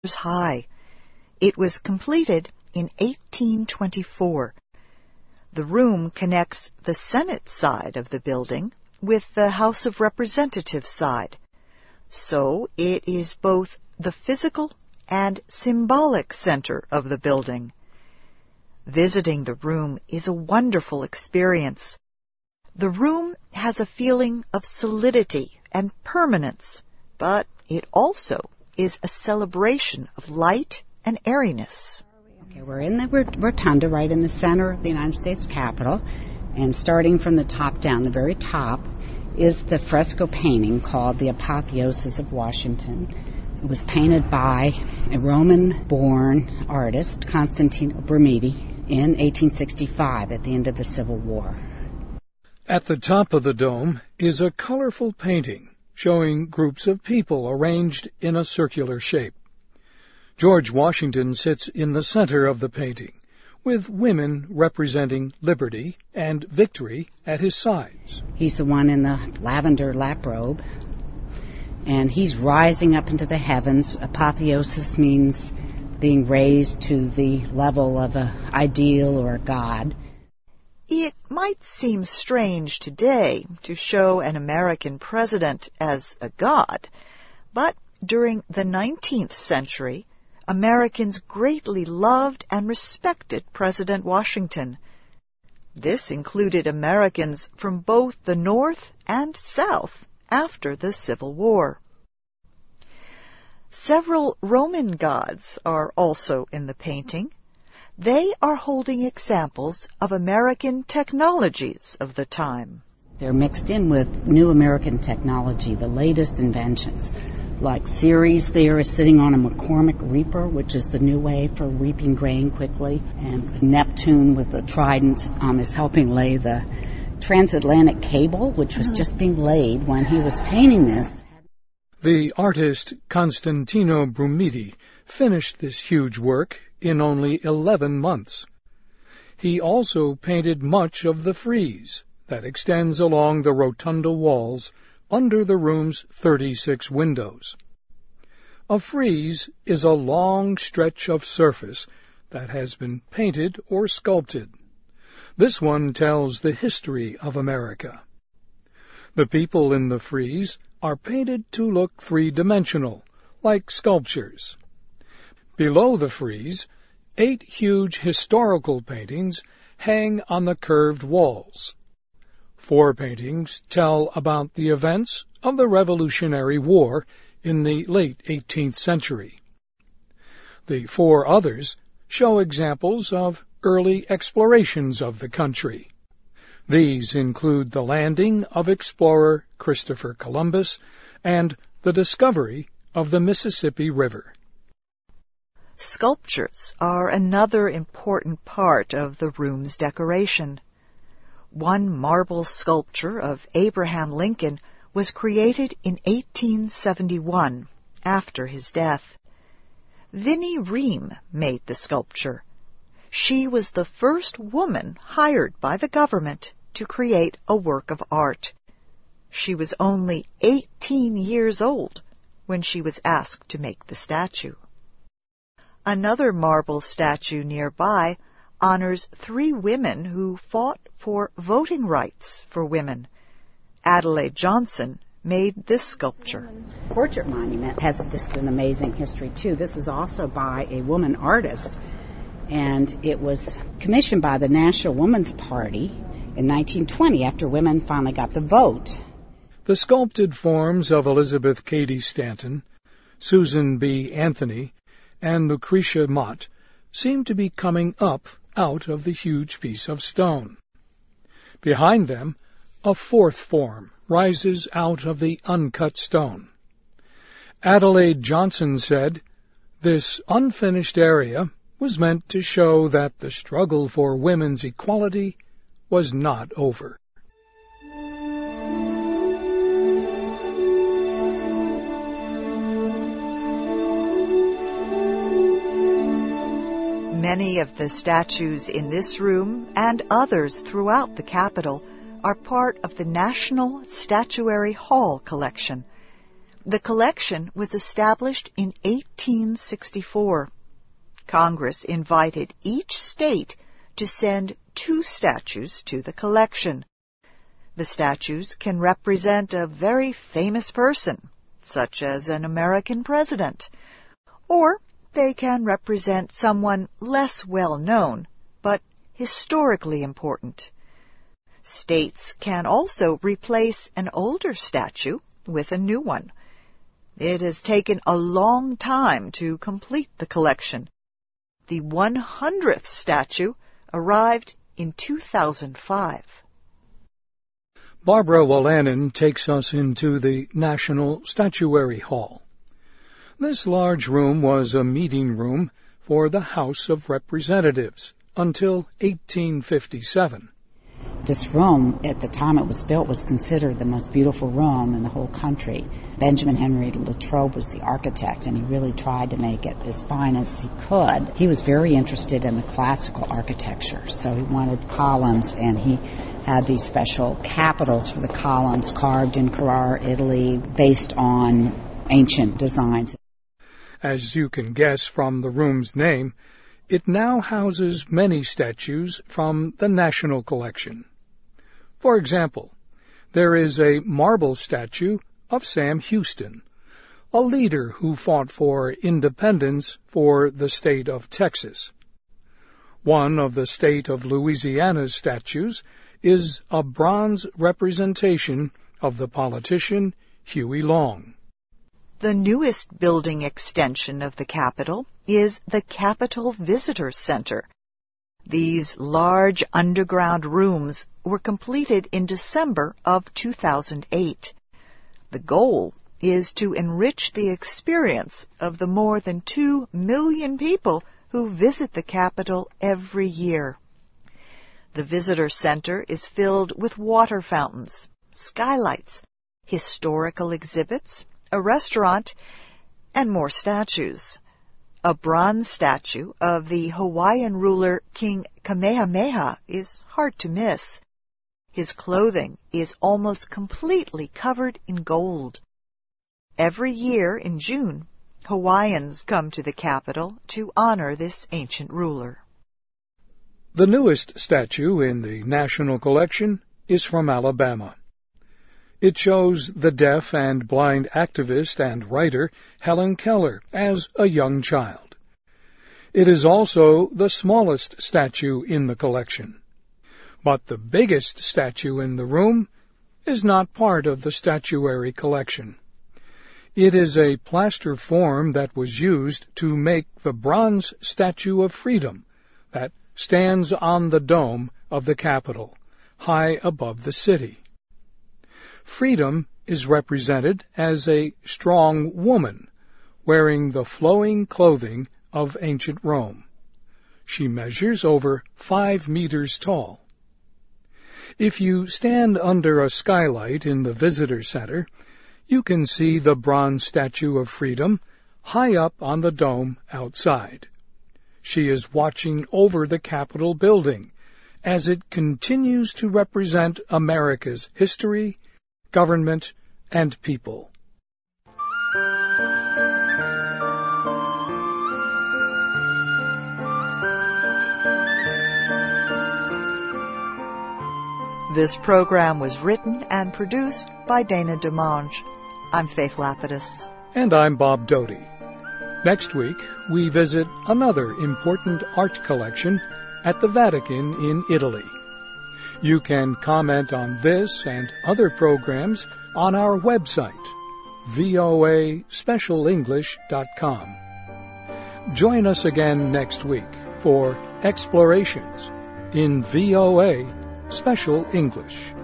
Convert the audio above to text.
high. It was completed in 1824. The room connects the Senate side of the building with the House of Representatives side. So it is both the physical and symbolic center of the building. Visiting the room is a wonderful experience. The room has a feeling of solidity and permanence, but it also is a celebration of light and airiness. Okay, we're in the rotunda right in the center of the United States Capitol, and starting from the top down, the very top, is the fresco painting called The Apotheosis of Washington. It was painted by a Roman-born artist, Constantino Brumidi, in 1865 at the end of the Civil War. At the top of the dome is a colorful painting showing groups of people arranged in a circular shape. George Washington sits in the center of the painting, with women representing liberty and victory at his sides. He's the one in the lavender lap robe, and he's rising up into the heavens. Apotheosis means being raised to the level of an ideal or a god. It might seem strange today to show an American president as a god, but during the 19th century, Americans greatly loved and respected President Washington. This included Americans from both the North and South after the Civil War. Several Roman gods are also in the painting. They are holding examples of American technologies of the time. They're mixed in with new American technology, the latest inventions. Like Ceres there is sitting on a McCormick reaper, which is the new way for reaping grain quickly. And Neptune with the trident is helping lay the transatlantic cable, which was just being laid when he was painting this. The artist Constantino Brumidi finished this huge work in only 11 months. He also painted much of the frieze that extends along the rotunda walls under the room's 36 windows. A frieze is a long stretch of surface that has been painted or sculpted. This one tells the history of America. The people in the frieze are painted to look three-dimensional, like sculptures. Below the frieze, 8 huge historical paintings hang on the curved walls. 4 paintings tell about the events of the Revolutionary War in the late 18th century. The 4 others show examples of early explorations of the country. These include the landing of explorer Christopher Columbus and the discovery of the Mississippi River. Sculptures are another important part of the room's decoration. One marble sculpture of Abraham Lincoln was created in 1871, after his death. Vinnie Ream made the sculpture. She was the first woman hired by the government to create a work of art. She was only 18 years old when she was asked to make the statue. Another marble statue nearby honors 3 women who fought for voting rights for women. Adelaide Johnson made this sculpture. Portrait monument has just an amazing history, too. This is also by a woman artist, and it was commissioned by the National Woman's Party in 1920 after women finally got the vote. The sculpted forms of Elizabeth Cady Stanton, Susan B. Anthony, and Lucretia Mott seem to be coming up out of the huge piece of stone. Behind them, a 4th form rises out of the uncut stone. Adelaide Johnson said, "This unfinished area was meant to show that the struggle for women's equality was not over." Many of the statues in this room and others throughout the Capitol are part of the National Statuary Hall collection. The collection was established in 1864. Congress invited each state to send 2 statues to the collection. The statues can represent a very famous person, such as an American president, or they can represent someone less well known, but historically important. States can also replace an older statue with a new one. It has taken a long time to complete the collection. The 100th statue arrived in 2005. Barbara Wolanin takes us into the National Statuary Hall. This large room was a meeting room for the House of Representatives until 1857. This room, at the time it was built, was considered the most beautiful room in the whole country. Benjamin Henry Latrobe was the architect, and he really tried to make it as fine as he could. He was very interested in the classical architecture, so he wanted columns, and he had these special capitals for the columns carved in Carrara, Italy, based on ancient designs. As you can guess from the room's name, it now houses many statues from the National Collection. For example, there is a marble statue of Sam Houston, a leader who fought for independence for the state of Texas. One of the state of Louisiana's statues is a bronze representation of the politician Huey Long. The newest building extension of the Capitol is the Capitol Visitor Center. These large underground rooms were completed in December of 2008. The goal is to enrich the experience of the more than 2 million people who visit the Capitol every year. The Visitor Center is filled with water fountains, skylights, historical exhibits, a restaurant, and more statues. A bronze statue of the Hawaiian ruler King Kamehameha is hard to miss. His clothing is almost completely covered in gold. Every year in June, Hawaiians come to the Capitol to honor this ancient ruler. The newest statue in the National Collection is from Alabama. It shows the deaf and blind activist and writer Helen Keller as a young child. It is also the smallest statue in the collection. But the biggest statue in the room is not part of the statuary collection. It is a plaster form that was used to make the bronze Statue of Freedom that stands on the dome of the Capitol, high above the city. Freedom is represented as a strong woman wearing the flowing clothing of ancient Rome. She measures over 5 meters tall. If you stand under a skylight in the visitor center, you can see the bronze Statue of Freedom high up on the dome outside. She is watching over the Capitol building as it continues to represent America's history, government, and people. This program was written and produced by Dana DeMange. I'm Faith Lapidus. And I'm Bob Doty. Next week, we visit another important art collection at the Vatican in Italy. You can comment on this and other programs on our website, voaspecialenglish.com. Join us again next week for Explorations in VOA Special English.